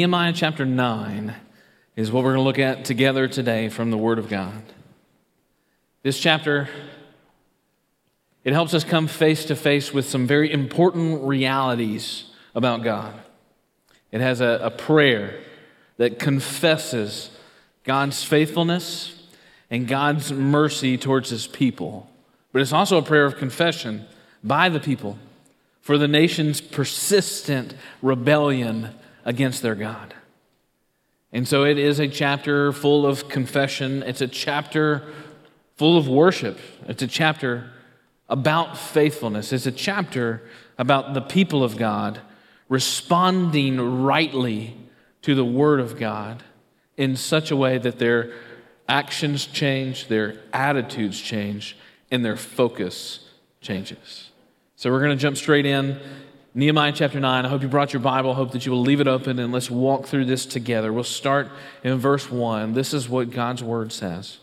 Nehemiah chapter 9 is what we're going to look at together today from the Word of God. This chapter, it helps us come face to face with some very important realities about God. It has a prayer that confesses God's faithfulness and God's mercy towards His people. But it's also a prayer of confession by the people for the nation's persistent rebellion against their God. And so it is a chapter full of confession. It's a chapter full of worship. It's a chapter about faithfulness. It's a chapter about the people of God responding rightly to the Word of God in such a way that their actions change, their attitudes change, and their focus changes. So we're going to jump straight in. Nehemiah chapter 9. I hope you brought your Bible. I hope that you will leave it open and let's walk through this together. We'll start in verse 1. This is what God's Word says.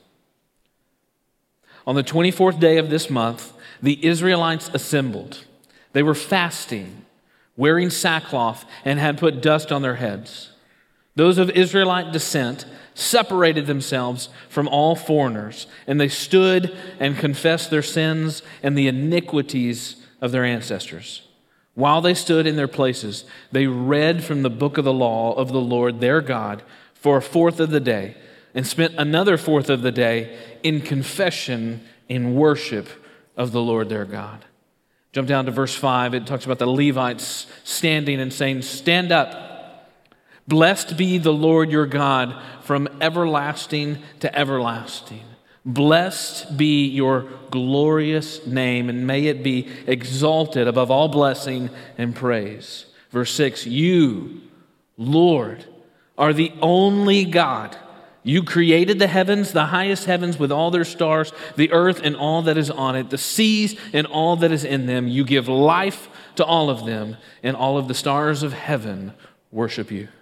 On the 24th day of this month, the Israelites assembled. They were fasting, wearing sackcloth, and had put dust on their heads. Those of Israelite descent separated themselves from all foreigners, and they stood and confessed their sins and the iniquities of their ancestors. While they stood in their places, they read from the book of the law of the Lord their God for a fourth of the day, and spent another fourth of the day in confession in worship of the Lord their God. Jump down to verse 5. It talks about the Levites standing and saying, "Stand up. Blessed be the Lord your God from everlasting to everlasting. Blessed be your glorious name, and may it be exalted above all blessing and praise." Verse 6, "You, Lord, are the only God. You created the heavens, the highest heavens with all their stars, the earth and all that is on it, the seas and all that is in them. You give life to all of them, and all of the stars of heaven worship you."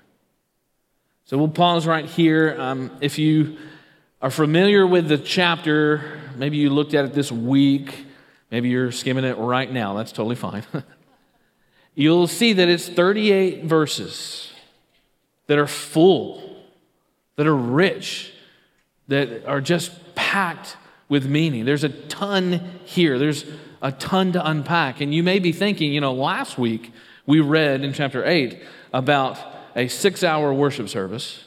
So we'll pause right here. If you are familiar with the chapter, maybe you looked at it this week, maybe you're skimming it right now, that's totally fine. You'll see that it's 38 verses that are full, that are rich, that are just packed with meaning. There's a ton here. There's a ton to unpack. And you may be thinking, last week we read in chapter 8 about a 6-hour worship service.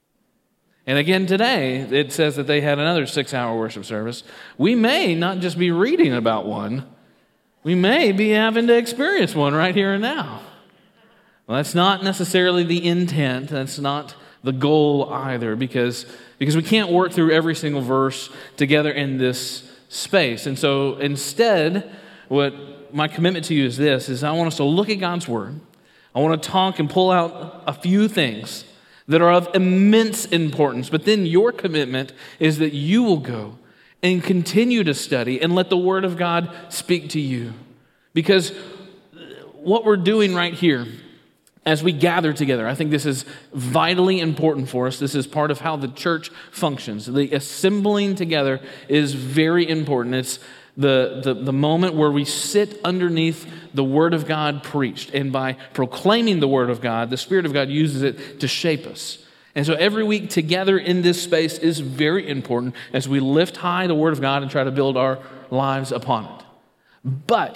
And again today, it says that they had another 6-hour worship service. We may not just be reading about one. We may be having to experience one right here and now. Well, that's not necessarily the intent. That's not the goal either, because we can't work through every single verse together in this space. And so instead, what my commitment to you is this, is I want us to look at God's Word. I want to talk and pull out a few things that are of immense importance. But then your commitment is that you will go and continue to study and let the Word of God speak to you. Because what we're doing right here as we gather together, I think this is vitally important for us. This is part of how the church functions. The assembling together is very important. It's the moment where we sit underneath the Word of God preached. And by proclaiming the Word of God, the Spirit of God uses it to shape us. And so every week together in this space is very important as we lift high the Word of God and try to build our lives upon it. But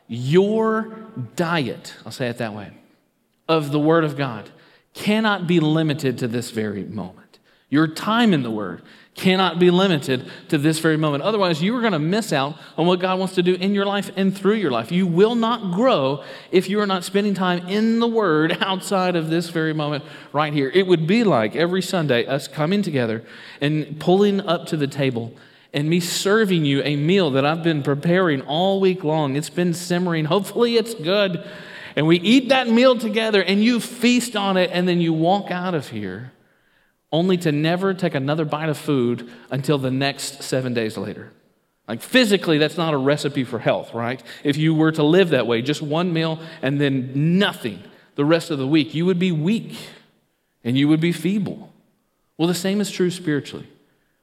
your diet, I'll say it that way, of the Word of God cannot be limited to this very moment. Your time in the Word cannot be limited to this very moment. Otherwise, you are going to miss out on what God wants to do in your life and through your life. You will not grow if you are not spending time in the Word outside of this very moment right here. It would be like every Sunday us coming together and pulling up to the table and me serving you a meal that I've been preparing all week long. It's been simmering. Hopefully it's good. And we eat that meal together and you feast on it, and then you walk out of here only to never take another bite of food until the next 7 days later. Like physically, that's not a recipe for health, right? If you were to live that way, just one meal and then nothing the rest of the week, you would be weak and you would be feeble. Well, the same is true spiritually.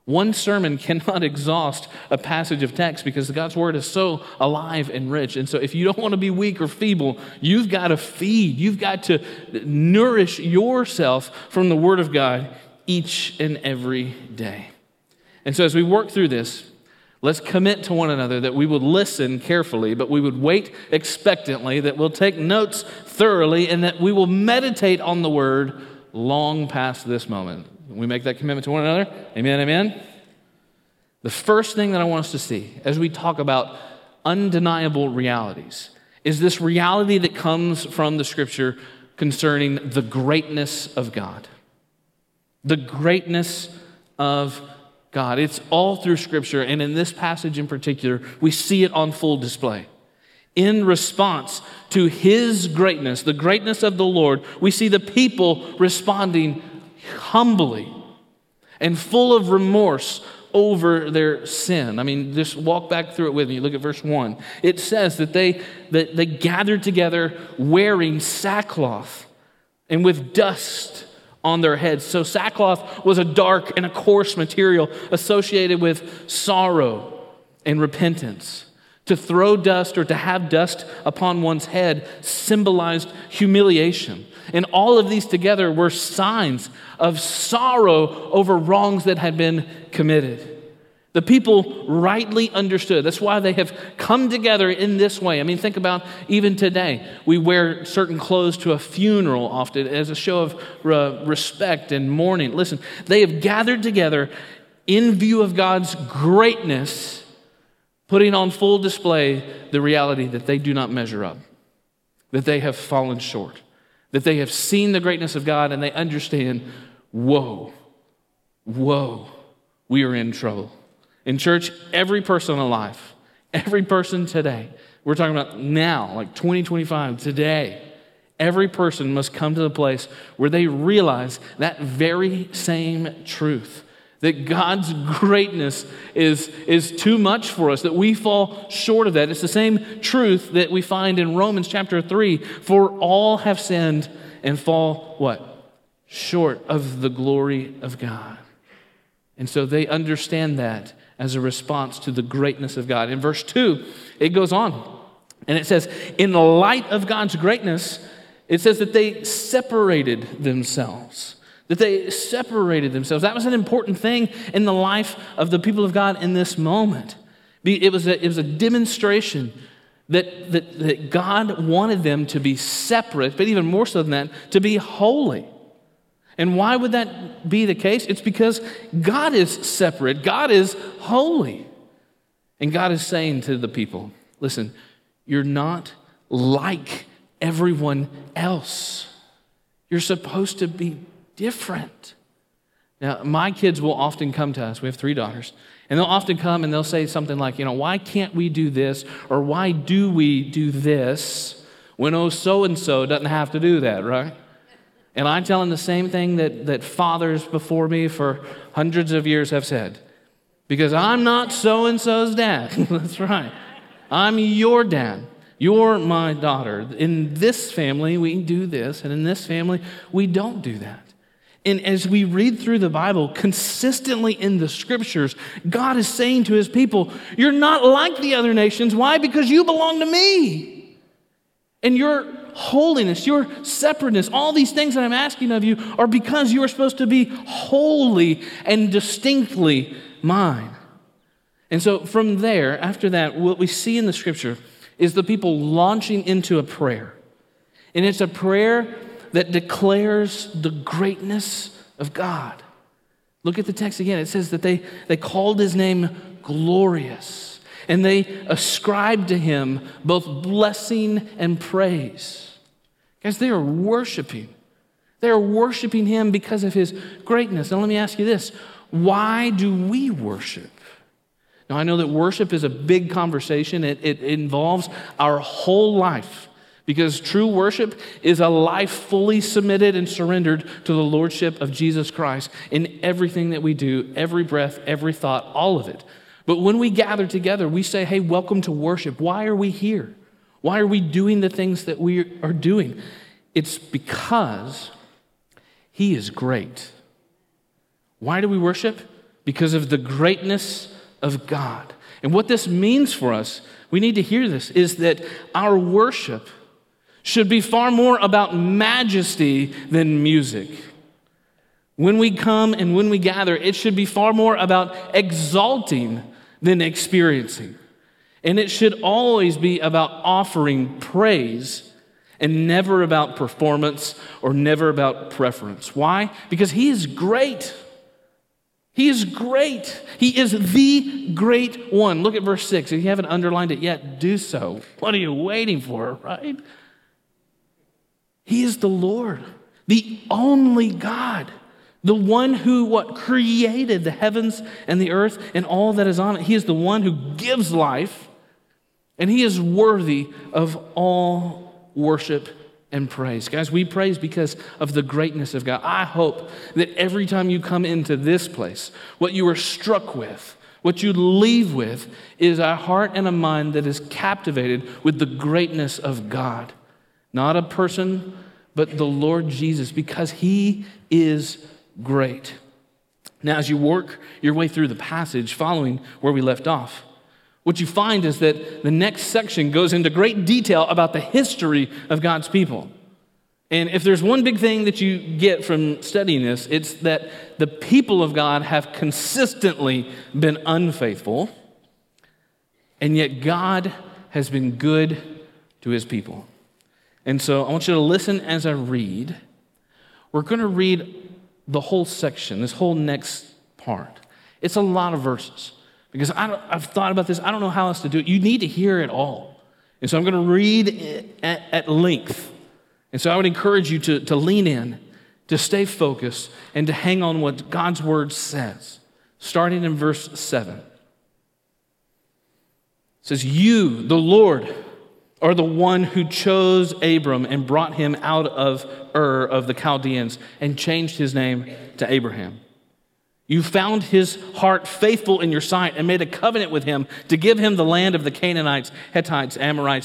One sermon cannot exhaust a passage of text because God's word is so alive and rich. And so if you don't want to be weak or feeble, you've got to feed. You've got to nourish yourself from the word of God each and every day. And so as we work through this, let's commit to one another that we would listen carefully, but we would wait expectantly, that we'll take notes thoroughly, and that we will meditate on the word long past this moment. We make that commitment to one another. Amen, amen. The first thing that I want us to see as we talk about undeniable realities is this reality that comes from the scripture concerning the greatness of God. The greatness of God. It's all through scripture, and in this passage in particular, we see it on full display. In response to his greatness, the greatness of the Lord, we see the people responding humbly and full of remorse over their sin. I mean, just walk back through it with me. Look at verse 1. It says that they gathered together wearing sackcloth and with dust on their heads. So sackcloth was a dark and a coarse material associated with sorrow and repentance. To throw dust or to have dust upon one's head symbolized humiliation. And all of these together were signs of sorrow over wrongs that had been committed. The people rightly understood. That's why they have come together in this way. I mean, think about even today. We wear certain clothes to a funeral often as a show of respect and mourning. Listen, they have gathered together in view of God's greatness, putting on full display the reality that they do not measure up, that they have fallen short, that they have seen the greatness of God and they understand, whoa, we are in trouble. In church, every person alive, every person today, we're talking about now, like 2025, today, every person must come to the place where they realize that very same truth, that God's greatness is too much for us, that we fall short of that. It's the same truth that we find in Romans chapter 3, for all have sinned and fall, what? Short of the glory of God. And so they understand that as a response to the greatness of God. In verse 2, it goes on, and it says, in the light of God's greatness, it says that they separated themselves. That they separated themselves. That was an important thing in the life of the people of God in this moment. It was a demonstration that God wanted them to be separate, but even more so than that, to be holy. And why would that be the case? It's because God is separate. God is holy. And God is saying to the people, listen, you're not like everyone else. You're supposed to be different. Now, my kids will often come to us. We have 3 daughters. And they'll often come and they'll say something like, why can't we do this? Or why do we do this when so-and-so doesn't have to do that, right? And I tell them the same thing that fathers before me for hundreds of years have said. Because I'm not so-and-so's dad. That's right. I'm your dad. You're my daughter. In this family, we do this. And in this family, we don't do that. And as we read through the Bible, consistently in the scriptures, God is saying to his people, you're not like the other nations. Why? Because you belong to me. And your holiness, your separateness, all these things that I'm asking of you are because you are supposed to be holy and distinctly mine. And so from there, after that, what we see in the scripture is the people launching into a prayer. And it's a prayer that declares the greatness of God. Look at the text again. It says that they called his name glorious. And they ascribed to him both blessing and praise. Guys, they are worshiping. They are worshiping him because of his greatness. Now let me ask you this. Why do we worship? Now I know that worship is a big conversation. It involves our whole life. Because true worship is a life fully submitted and surrendered to the lordship of Jesus Christ in everything that we do, every breath, every thought, all of it. But when we gather together, we say, hey, welcome to worship. Why are we here? Why are we doing the things that we are doing? It's because he is great. Why do we worship? because of the greatness of God. And what this means for us, we need to hear this, is that our worship should be far more about majesty than music. When we come and when we gather, it should be far more about exalting than experiencing. And it should always be about offering praise and never about performance or never about preference. Why? Because He is great. He is great. He is the great one. Look at verse 6. If you haven't underlined it yet, do so. What are you waiting for, right? He is the Lord, the only God, the one who created the heavens and the earth and all that is on it. He is the one who gives life, and He is worthy of all worship and praise. Guys, we praise because of the greatness of God. I hope that every time you come into this place, what you are struck with, what you leave with, is a heart and a mind that is captivated with the greatness of God. Not a person, but the Lord Jesus, because He is great. Now, as you work your way through the passage following where we left off, what you find is that the next section goes into great detail about the history of God's people. And if there's one big thing that you get from studying this, it's that the people of God have consistently been unfaithful, and yet God has been good to His people. And so I want you to listen as I read. We're going to read the whole section, this whole next part. It's a lot of verses. Because I've thought about this. I don't know how else to do it. You need to hear it all. And so I'm going to read it at length. And so I would encourage you to lean in, to stay focused, and to hang on what God's Word says. Starting in verse 7. It says, "You, the Lord, are the one who chose Abram and brought him out of Ur of the Chaldeans and changed his name to Abraham. You found his heart faithful in your sight and made a covenant with him to give him the land of the Canaanites, Hittites, Amorites,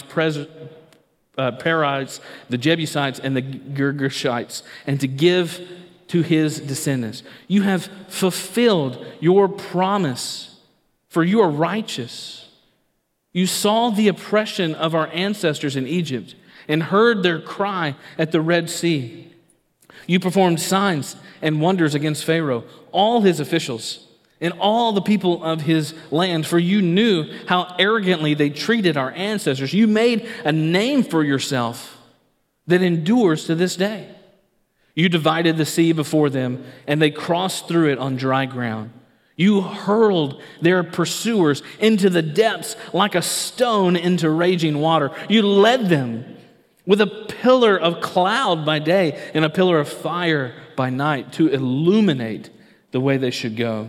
Perizzites, the Jebusites, and the Girgashites, and to give to his descendants. You have fulfilled your promise, for you are righteous. You saw the oppression of our ancestors in Egypt and heard their cry at the Red Sea. You performed signs and wonders against Pharaoh, all his officials, and all the people of his land, for you knew how arrogantly they treated our ancestors. You made a name for yourself that endures to this day. You divided the sea before them, and they crossed through it on dry ground. You hurled their pursuers into the depths like a stone into raging water. You led them with a pillar of cloud by day and a pillar of fire by night to illuminate the way they should go.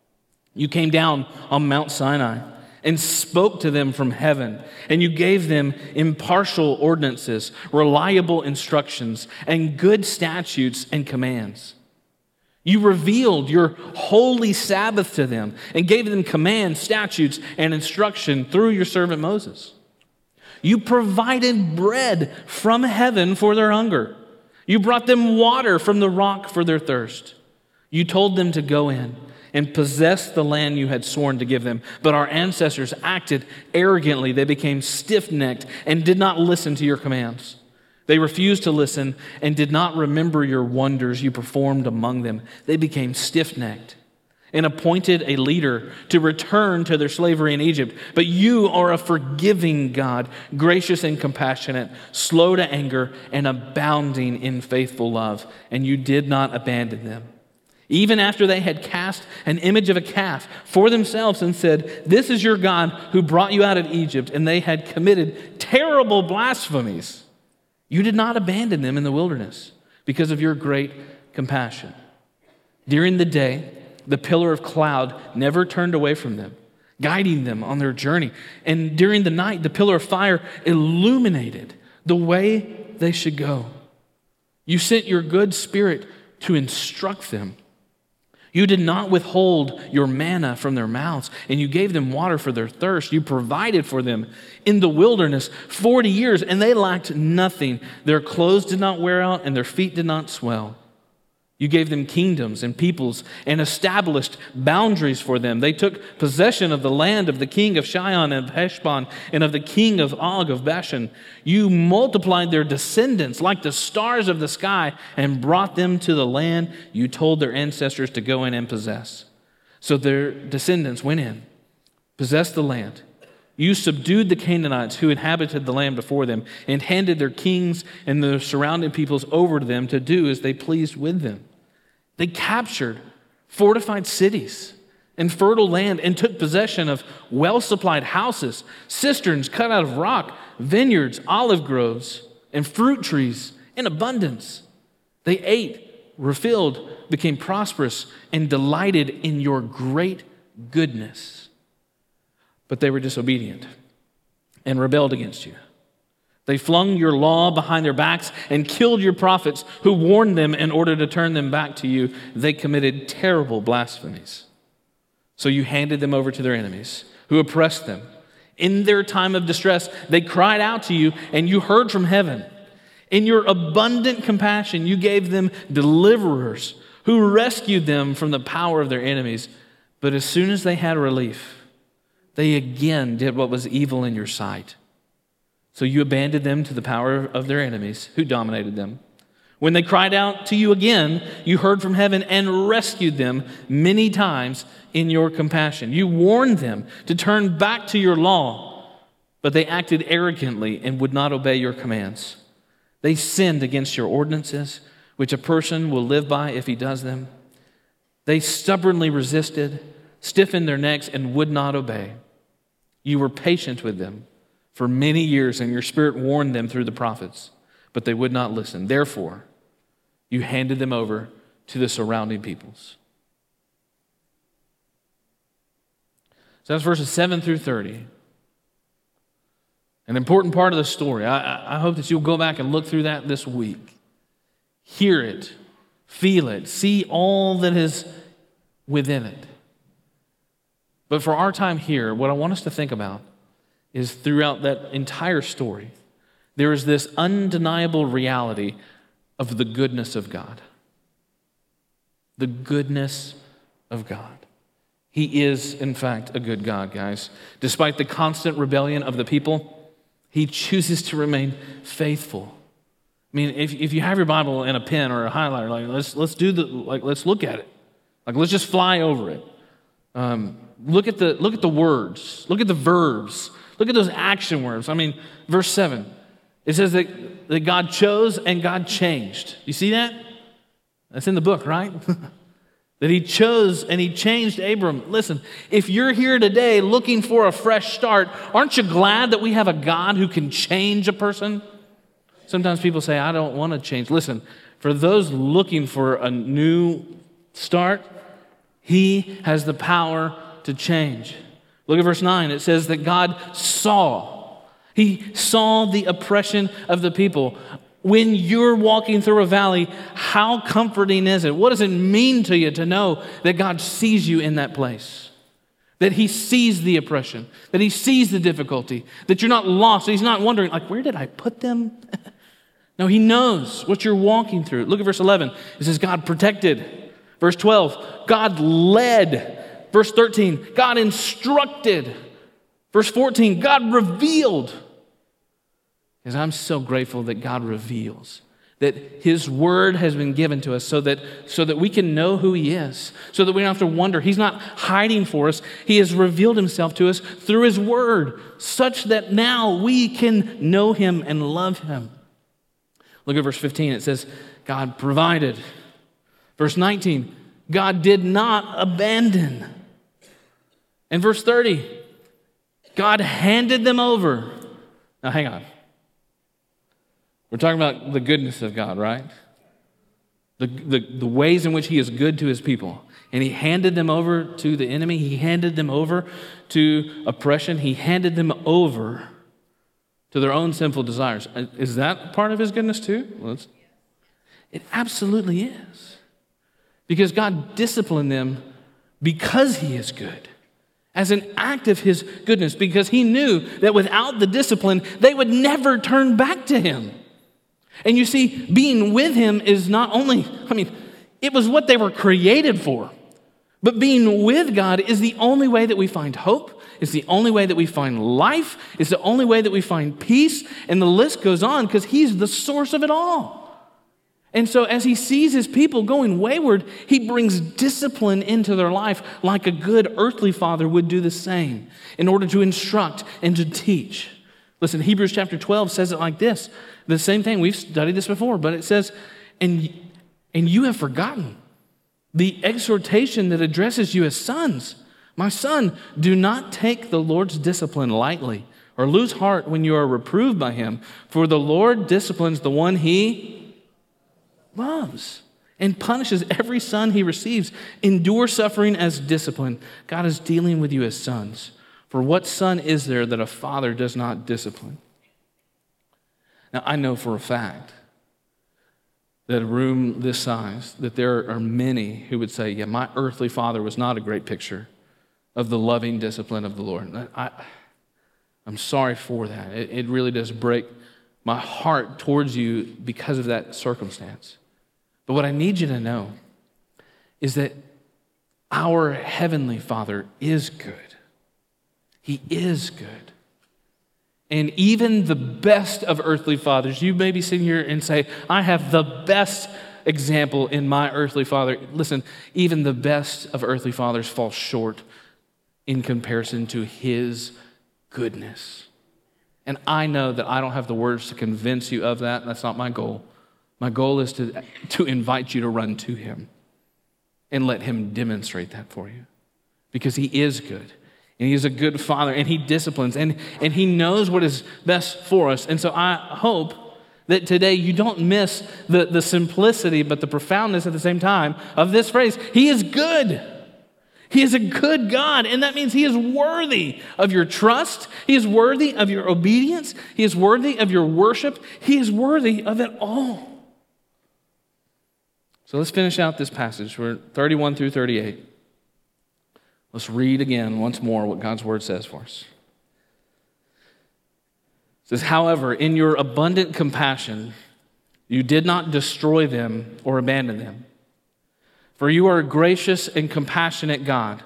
You came down on Mount Sinai and spoke to them from heaven, and you gave them impartial ordinances, reliable instructions, and good statutes and commands. You revealed your holy Sabbath to them and gave them commands, statutes, and instruction through your servant Moses. You provided bread from heaven for their hunger. You brought them water from the rock for their thirst. You told them to go in and possess the land you had sworn to give them. But our ancestors acted arrogantly. They became stiff-necked and did not listen to your commands. They refused to listen and did not remember your wonders you performed among them. They became stiff-necked and appointed a leader to return to their slavery in Egypt. But you are a forgiving God, gracious and compassionate, slow to anger, and abounding in faithful love. And you did not abandon them. Even after they had cast an image of a calf for themselves and said, "This is your God who brought you out of Egypt," and they had committed terrible blasphemies, you did not abandon them in the wilderness because of your great compassion. During the day, the pillar of cloud never turned away from them, guiding them on their journey. And during the night, the pillar of fire illuminated the way they should go. You sent your good spirit to instruct them. You did not withhold your manna from their mouths, and you gave them water for their thirst. You provided for them in the wilderness 40 years, and they lacked nothing. Their clothes did not wear out, and their feet did not swell. You gave them kingdoms and peoples and established boundaries for them. They took possession of the land of the king of Shion and of Heshbon and of the king of Og of Bashan. You multiplied their descendants like the stars of the sky and brought them to the land you told their ancestors to go in and possess. So their descendants went in, possessed the land. You subdued the Canaanites who inhabited the land before them and handed their kings and the surrounding peoples over to them to do as they pleased with them. They captured fortified cities and fertile land and took possession of well-supplied houses, cisterns cut out of rock, vineyards, olive groves, and fruit trees in abundance. They ate, refilled, became prosperous, and delighted in your great goodness. But they were disobedient and rebelled against you. They flung your law behind their backs and killed your prophets who warned them in order to turn them back to you. They committed terrible blasphemies. So you handed them over to their enemies who oppressed them. In their time of distress, they cried out to you and you heard from heaven. In your abundant compassion, you gave them deliverers who rescued them from the power of their enemies. But as soon as they had relief, they again did what was evil in your sight. So you abandoned them to the power of their enemies who dominated them. When they cried out to you again, you heard from heaven and rescued them many times in your compassion. You warned them to turn back to your law, but they acted arrogantly and would not obey your commands. They sinned against your ordinances, which a person will live by if he does them. They stubbornly resisted, stiffened their necks, and would not obey. You were patient with them for many years, and your spirit warned them through the prophets, but they would not listen. Therefore, you handed them over to the surrounding peoples. So that's verses 7 through 30. An important part of the story. I hope that you'll go back and look through that this week. Hear it, feel it, see all that is within it. But for our time here, what I want us to think about is throughout that entire story, there is this undeniable reality of the goodness of God. The goodness of God. He is, in fact, a good God, guys. Despite the constant rebellion of the people, He chooses to remain faithful. I mean, if you have your Bible and a pen or a highlighter, let's look at it. Let's just fly over it. Look at the words. Look at the verbs. Look at those action words. I mean, verse 7. It says that God chose and God changed. You see that? That's in the book, right? That He chose and He changed Abram. Listen, if you're here today looking for a fresh start, aren't you glad that we have a God who can change a person? Sometimes people say, I don't want to change. Listen, for those looking for a new start, He has the power to change. Look at verse 9. It says that God saw. He saw the oppression of the people. When you're walking through a valley, how comforting is it? What does it mean to you to know that God sees you in that place? That He sees the oppression, that He sees the difficulty, that you're not lost. He's not wondering, where did I put them? No, He knows what you're walking through. Look at verse 11. It says God protected. Verse 12, God led. Verse 13, God instructed. Verse 14, God revealed. Because I'm so grateful that God reveals, that His word has been given to us so that we can know who He is, so that we don't have to wonder. He's not hiding for us. He has revealed Himself to us through His word, such that now we can know Him and love Him. Look at verse 15. It says, God provided. Verse 19, God did not abandon. And verse 30, God handed them over. Now hang on. We're talking about the goodness of God, right? The ways in which He is good to His people. And He handed them over to the enemy. He handed them over to oppression. He handed them over to their own sinful desires. Is that part of His goodness too? Well, it absolutely is. Because God disciplined them because He is good. As an act of His goodness. Because He knew that without the discipline, they would never turn back to Him. And you see, being with Him is not only, It was what they were created for. But being with God is the only way that we find hope. It's the only way that we find life. It's the only way that we find peace. And the list goes on because he's the source of it all. And so as he sees his people going wayward, he brings discipline into their life like a good earthly father would do the same in order to instruct and to teach. Listen, Hebrews chapter 12 says it like this. The same thing, we've studied this before, but it says, and you have forgotten the exhortation that addresses you as sons. My son, do not take the Lord's discipline lightly or lose heart when you are reproved by him, for the Lord disciplines the one he loves and punishes every son he receives. Endure suffering as discipline. God is dealing with you as sons. For what son is there that a father does not discipline? Now, I know for a fact that a room this size, that there are many who would say, yeah, my earthly father was not a great picture of the loving discipline of the Lord. I'm sorry for that. It really does break my heart towards you because of that circumstance. But what I need you to know is that our Heavenly Father is good. He is good. And even the best of earthly fathers, you may be sitting here and say, I have the best example in my earthly father. Listen, even the best of earthly fathers fall short in comparison to his goodness. And I know that I don't have the words to convince you of that. That's not my goal. My goal is to invite you to run to him and let him demonstrate that for you. Because he is good. And he is a good father. And he disciplines. And he knows what is best for us. And so I hope that today you don't miss the simplicity but the profoundness at the same time of this phrase. He is good. He is a good God. And that means he is worthy of your trust. He is worthy of your obedience. He is worthy of your worship. He is worthy of it all. So let's finish out this passage. We're 31 through 38. Let's read again once more what God's word says for us. It says, however, in your abundant compassion, you did not destroy them or abandon them. For you are a gracious and compassionate God.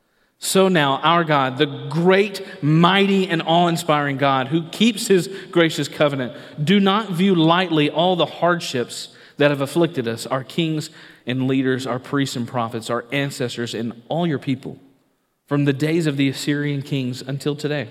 So now, our God, the great, mighty, and awe-inspiring God who keeps his gracious covenant, do not view lightly all the hardships that have afflicted us, our kings and leaders, our priests and prophets, our ancestors, and all your people, from the days of the Assyrian kings until today.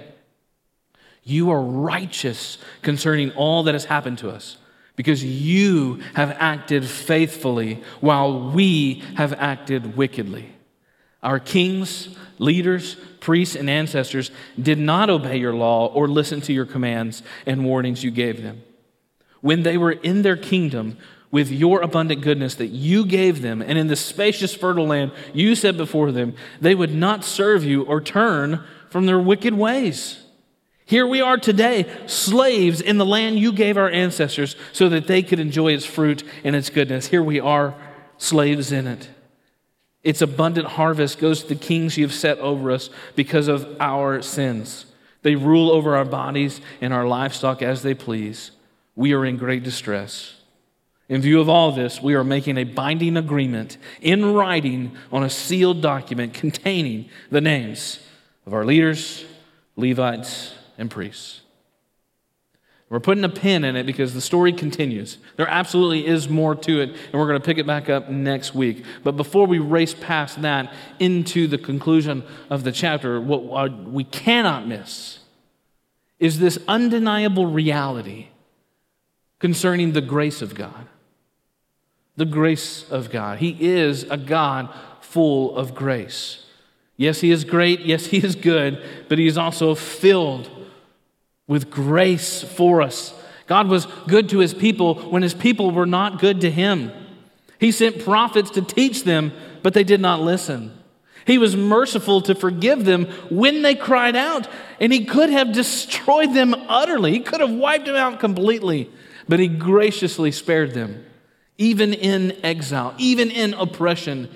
You are righteous concerning all that has happened to us, because you have acted faithfully while we have acted wickedly. Our kings, leaders, priests, and ancestors did not obey your law or listen to your commands and warnings you gave them. When they were in their kingdom, with your abundant goodness that you gave them, and in the spacious fertile land you set before them, they would not serve you or turn from their wicked ways. Here we are today, slaves in the land you gave our ancestors so that they could enjoy its fruit and its goodness. Here we are, slaves in it. Its abundant harvest goes to the kings you've set over us because of our sins. They rule over our bodies and our livestock as they please. We are in great distress. In view of all this, we are making a binding agreement in writing on a sealed document containing the names of our leaders, Levites, and priests. We're putting a pin in it because the story continues. There absolutely is more to it, and we're going to pick it back up next week. But before we race past that into the conclusion of the chapter, what we cannot miss is this undeniable reality concerning the grace of God. The grace of God. He is a God full of grace. Yes, he is great. Yes, he is good. But he is also filled with grace for us. God was good to his people when his people were not good to him. He sent prophets to teach them, but they did not listen. He was merciful to forgive them when they cried out, and he could have destroyed them utterly. He could have wiped them out completely, but he graciously spared them. Even in exile, even in oppression,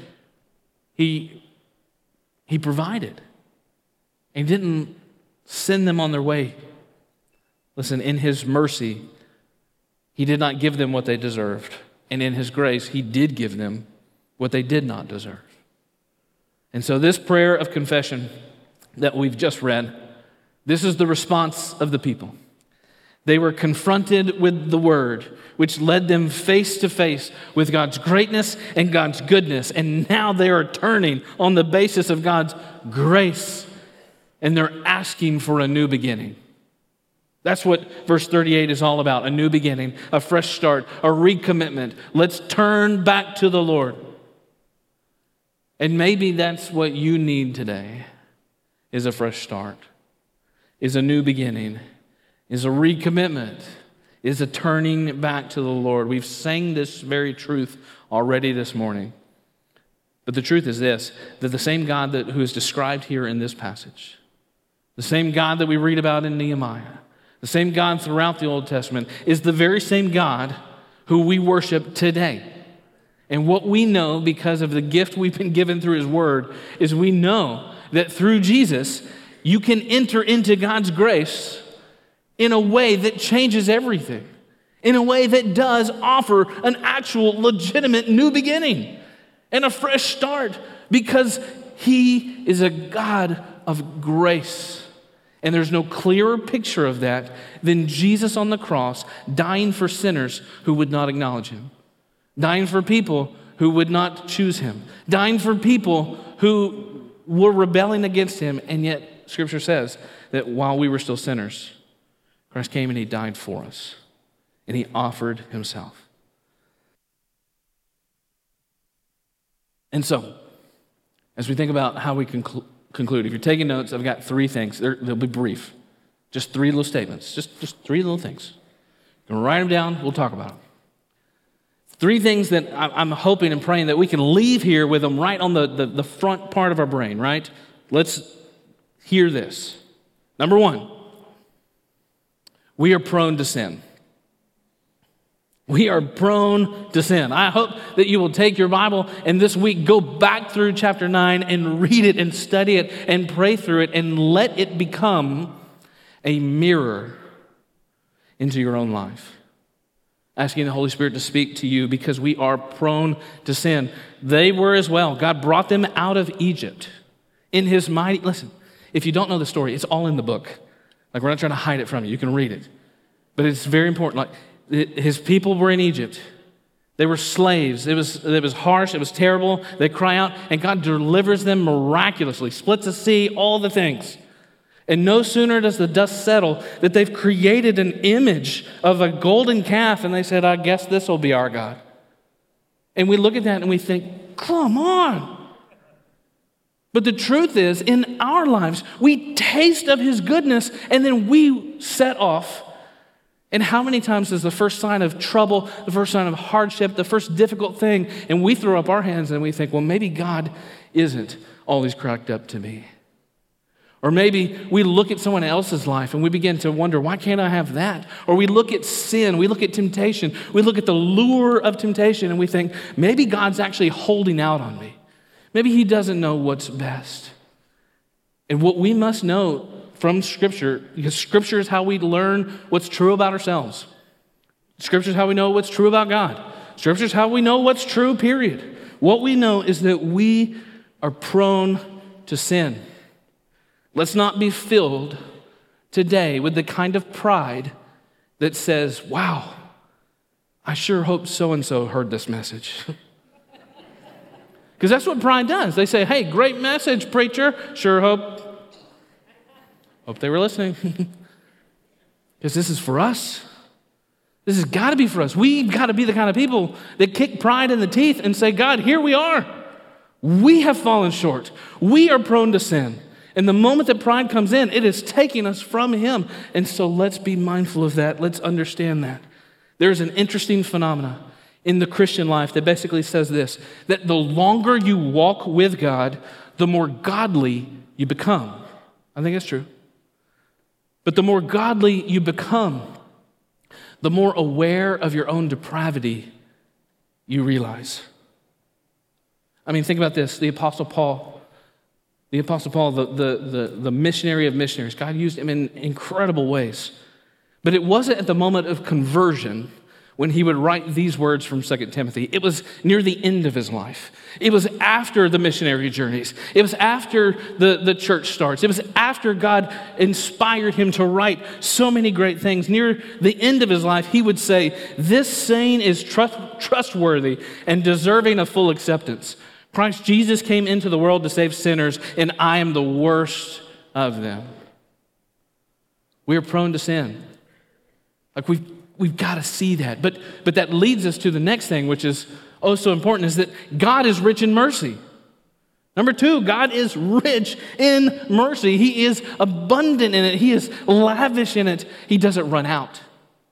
he provided. He didn't send them on their way. Listen, in his mercy, he did not give them what they deserved. And in his grace, he did give them what they did not deserve. And so this prayer of confession that we've just read, this is the response of the people. They were confronted with the word, which led them face to face with God's greatness and God's goodness. And now they are turning on the basis of God's grace, and they're asking for a new beginning. That's what verse 38 is all about, a new beginning, a fresh start, a recommitment. Let's turn back to the Lord. And maybe that's what you need today, is a fresh start, is a new beginning, is a recommitment, is a turning back to the Lord. We've sang this very truth already this morning. But the truth is this, that the same God who is described here in this passage, the same God that we read about in Nehemiah, the same God throughout the Old Testament, is the very same God who we worship today. And what we know because of the gift we've been given through His Word is we know that through Jesus, you can enter into God's grace in a way that changes everything, in a way that does offer an actual legitimate new beginning and a fresh start, because He is a God of grace. And there's no clearer picture of that than Jesus on the cross dying for sinners who would not acknowledge Him, dying for people who would not choose Him, dying for people who were rebelling against Him. And yet Scripture says that while we were still sinners, Christ came and He died for us, and He offered Himself. And so, as we think about how we conclude, if you're taking notes, I've got three things. They'll be brief. Just three little statements. Just three little things. You can write them down. We'll talk about them. Three things that I'm hoping and praying that we can leave here with them right on the front part of our brain, right? Let's hear this. Number one, we are prone to sin. We are prone to sin. I hope that you will take your Bible and this week go back through chapter 9 and read it and study it and pray through it and let it become a mirror into your own life. Asking the Holy Spirit to speak to you because we are prone to sin. They were as well. God brought them out of Egypt in His mighty... Listen, if you don't know the story, it's all in the book. Like, we're not trying to hide it from you. You can read it. But it's very important. Like, His people were in Egypt. They were slaves. It was harsh. It was terrible. They cry out, and God delivers them miraculously, splits the sea, all the things. And no sooner does the dust settle that they've created an image of a golden calf, and they said, I guess this will be our God. And we look at that and we think, come on. But the truth is, in our lives, we taste of His goodness, and then we set off. And how many times is the first sign of trouble, the first sign of hardship, the first difficult thing, and we throw up our hands and we think, well, maybe God isn't all He's cracked up to me. Or maybe we look at someone else's life and we begin to wonder, why can't I have that? Or we look at sin, we look at temptation, we look at the lure of temptation and we think, maybe God's actually holding out on me. Maybe He doesn't know what's best. And what we must know from Scripture, because Scripture is how we learn what's true about ourselves. Scripture is how we know what's true about God. Scripture is how we know what's true, period. What we know is that we are prone to sin. Let's not be filled today with the kind of pride that says, wow, I sure hope so-and-so heard this message. Because that's what pride does. They say, hey, great message, preacher. Sure hope they were listening. Because this is for us. This has got to be for us. We've got to be the kind of people that kick pride in the teeth and say, God, here we are. We have fallen short. We are prone to sin. And the moment that pride comes in, it is taking us from Him. And so let's be mindful of that. Let's understand that. There's an interesting phenomena in the Christian life that basically says this, that the longer you walk with God, the more godly you become. I think it's true. But the more godly you become, the more aware of your own depravity you realize. I mean, think about this. The Apostle Paul, the missionary of missionaries, God used him in incredible ways. But it wasn't at the moment of conversion when he would write these words from 2 Timothy. It was near the end of his life. It was after the missionary journeys. It was after the church starts. It was after God inspired him to write so many great things. Near the end of his life, he would say, "This saying is trustworthy and deserving of full acceptance. Christ Jesus came into the world to save sinners, and I am the worst of them." We are prone to sin. Like we've got to see that. But that leads us to the next thing, which is oh so important, is that God is rich in mercy. Number two, God is rich in mercy. He is abundant in it. He is lavish in it. He doesn't run out.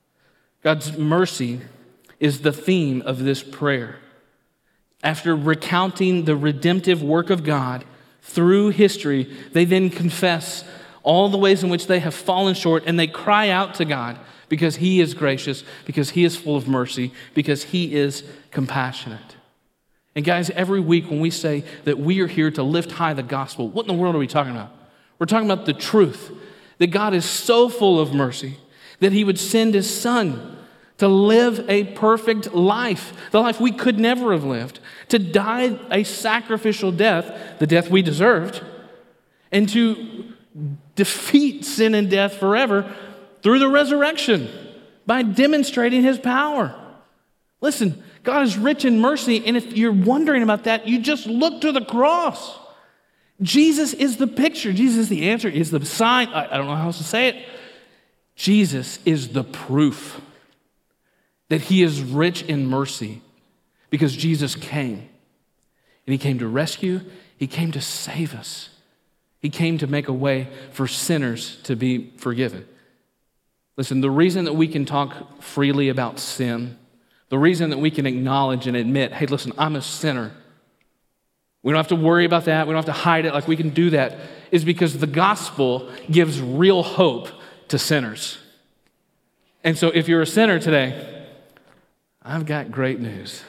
God's mercy is the theme of this prayer. After recounting the redemptive work of God through history, they then confess all the ways in which they have fallen short, and they cry out to God because he is gracious, because he is full of mercy, because he is compassionate. And guys, every week when we say that we are here to lift high the gospel, what in the world are we talking about? We're talking about the truth that God is so full of mercy that he would send his son to live a perfect life, the life we could never have lived, to die a sacrificial death, the death we deserved, and to defeat sin and death forever through the resurrection by demonstrating his power. Listen, God is rich in mercy, and if you're wondering about that, you just look to the cross. Jesus is the picture. Jesus is the answer, is the sign. I don't know how else to say it. Jesus is the proof that he is rich in mercy because Jesus came. And he came to rescue. He came to save us. He came to make a way for sinners to be forgiven. Listen, the reason that we can talk freely about sin, the reason that we can acknowledge and admit, hey, listen, I'm a sinner. We don't have to worry about that. We don't have to hide it. Like we can do that, is because the gospel gives real hope to sinners. And so if you're a sinner today, I've got great news.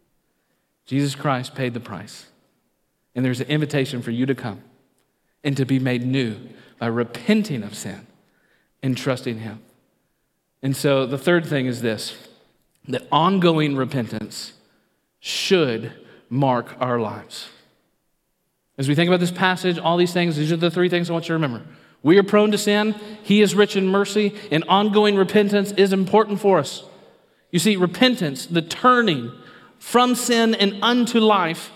Jesus Christ paid the price. And there's an invitation for you to come and to be made new by repenting of sin and trusting him. And so the third thing is this, that ongoing repentance should mark our lives. As we think about this passage, all these things, these are the three things I want you to remember. We are prone to sin, he is rich in mercy, and ongoing repentance is important for us. You see, repentance, the turning from sin and unto life,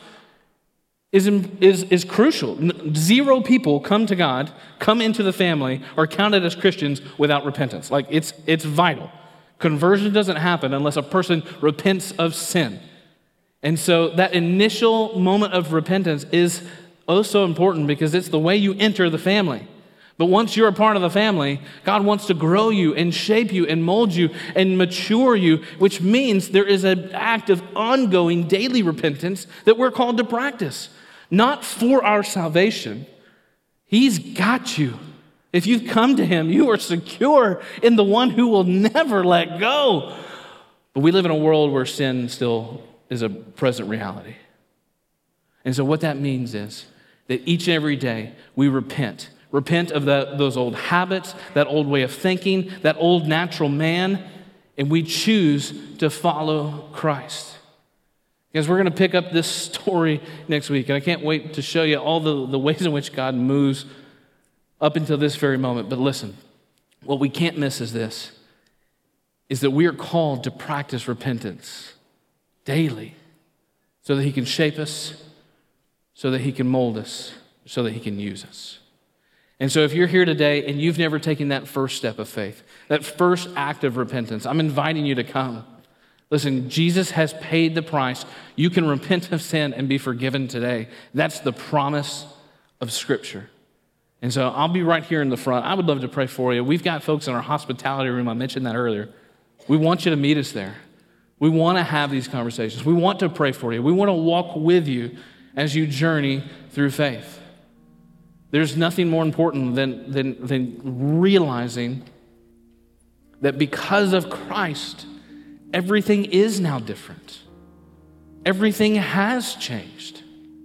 is crucial. 0 people come to God, come into the family, are counted as Christians without repentance. Like it's vital. Conversion doesn't happen unless a person repents of sin. And so that initial moment of repentance is oh so important because it's the way you enter the family. But once you're a part of the family, God wants to grow you and shape you and mold you and mature you, which means there is an act of ongoing daily repentance that we're called to practice. Not for our salvation. He's got you. If you've come to him, you are secure in the one who will never let go. But we live in a world where sin still is a present reality. And so what that means is that each and every day we repent. Repent of those old habits, that old way of thinking, that old natural man, and we choose to follow Christ. Because we're going to pick up this story next week, and I can't wait to show you all the ways in which God moves up until this very moment. But listen, what we can't miss is this, is that we are called to practice repentance daily so that he can shape us, so that he can mold us, so that he can use us. And so if you're here today and you've never taken that first step of faith, that first act of repentance, I'm inviting you to come. Listen, Jesus has paid the price. You can repent of sin and be forgiven today. That's the promise of Scripture. And so I'll be right here in the front. I would love to pray for you. We've got folks in our hospitality room. I mentioned that earlier. We want you to meet us there. We want to have these conversations. We want to pray for you. We want to walk with you as you journey through faith. There's nothing more important than realizing that because of Christ, everything is now different. Everything has changed.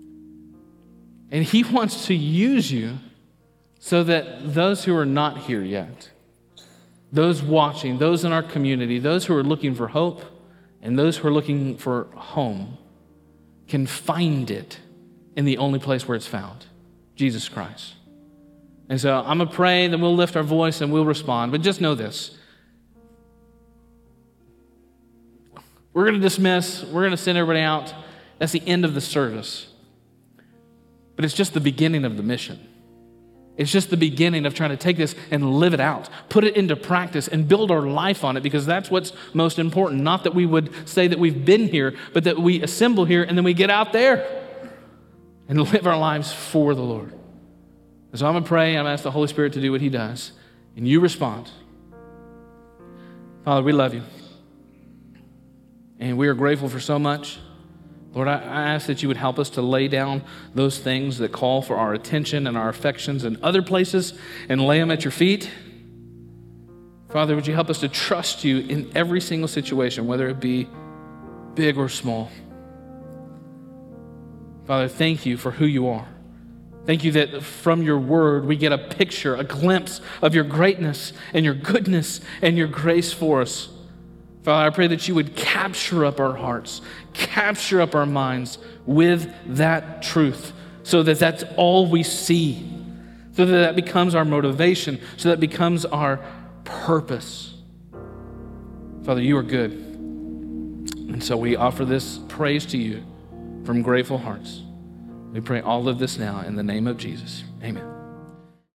And he wants to use you so that those who are not here yet those watching, those in our community, those who are looking for hope, and those who are looking for home can find it in the only place where it's found, Jesus Christ. And so I'm going to pray, then we'll lift our voice and we'll respond. But just know this. We're going to dismiss. We're going to send everybody out. That's the end of the service. But it's just the beginning of the mission. It's just the beginning of trying to take this and live it out, put it into practice, and build our life on it, because that's what's most important. Not that we would say that we've been here, but that we assemble here and then we get out there and live our lives for the Lord. So I'm going to pray, and I'm going to ask the Holy Spirit to do what He does, and you respond. Father, we love you, and we are grateful for so much. Lord, I ask that you would help us to lay down those things that call for our attention and our affections in other places and lay them at your feet. Father, would you help us to trust you in every single situation, whether it be big or small. Father, thank you for who you are. Thank you that from your word we get a picture, a glimpse of your greatness and your goodness and your grace for us. Father, I pray that you would capture up our hearts, capture up our minds with that truth, so that that's all we see, so that that becomes our motivation, so that becomes our purpose. Father, you are good. And so we offer this praise to you from grateful hearts. We pray all of this now in the name of Jesus. Amen.